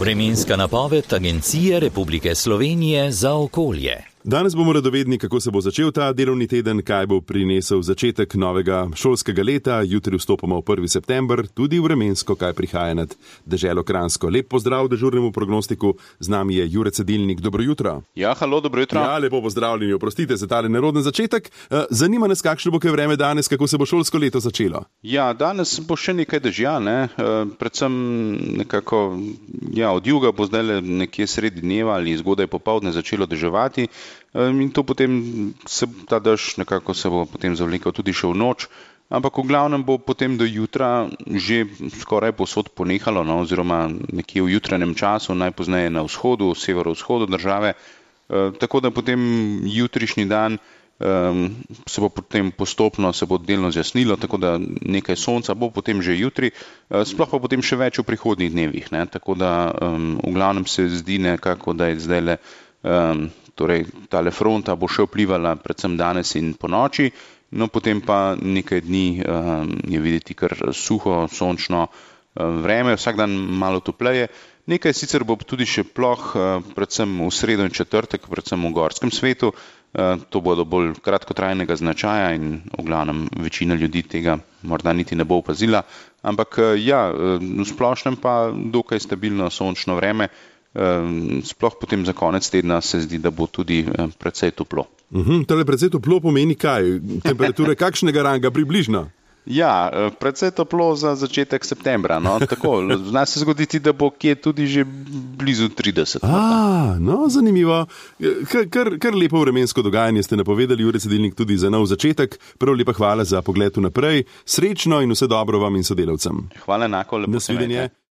Vremenska napoved Agencije Republike Slovenije za okolje. Danes bomo radovedni, kako se bo začel ta delovni teden, kaj bo prinesel začetek novega šolskega leta. Jutri vstopamo v 1. september, tudi vremensko, kaj prihaja nad deželo Kranjsko. Lep pozdrav dežurnemu prognostiku, z nami je Jure Cedilnik. Dobro jutro. Ja, halo, dobro jutro. Ja, lepo pozdravljeni, oprostite za tale neroden začetek. Zanima nas, kakšno bo kaj vreme danes, kako se bo šolsko leto začelo. Ja, danes bo še nekaj dežja, predvsem nekako, od juga bo zdaj nekje sredi dneva ali zgodaj popoldne začelo deževati. In to potem ta dež nekako se bo potem zavlekel tudi še v noč, ampak v glavnem bo potem do jutra že skoraj povsod ponehalo, oziroma nekje v jutranjem času, najpozneje na vzhodu, severovzhodu države, tako da potem jutrišnji dan se bo potem postopno se bo delno zjasnilo, tako da nekaj sonca bo potem že jutri, sploh pa potem še več v prihodnjih dnevih, tako da v glavnem se zdi nekako, da je zdajle torej tale fronta bo še vplivala predvsem danes in po noči, potem pa nekaj dni je videti kar suho, sončno vreme, vsak dan malo topleje. Nekaj sicer bo tudi še ploh, predvsem v sredo in četrtek, predvsem v gorskem svetu, to bodo bolj kratkotrajnega značaja in v glavnem večina ljudi tega morda niti ne bo opazila, ampak v splošnem pa dokaj stabilno sončno vreme. Sploh potem za konec tedna se zdi, da bo tudi precej toplo. Tole precej toplo pomeni kaj? Temperature kakšnega ranga približno? Ja, precej toplo za začetek septembra. Tako, zna se zgoditi, da bo kje tudi že blizu 30. Zanimivo. Kar lepo vremensko dogajanje ste napovedali, Jure Cedilnik, tudi za nov začetek. Prav lepa hvala za pogled vnaprej. Srečno in vse dobro vam in sodelavcem. Hvala enako, lepo se imejte.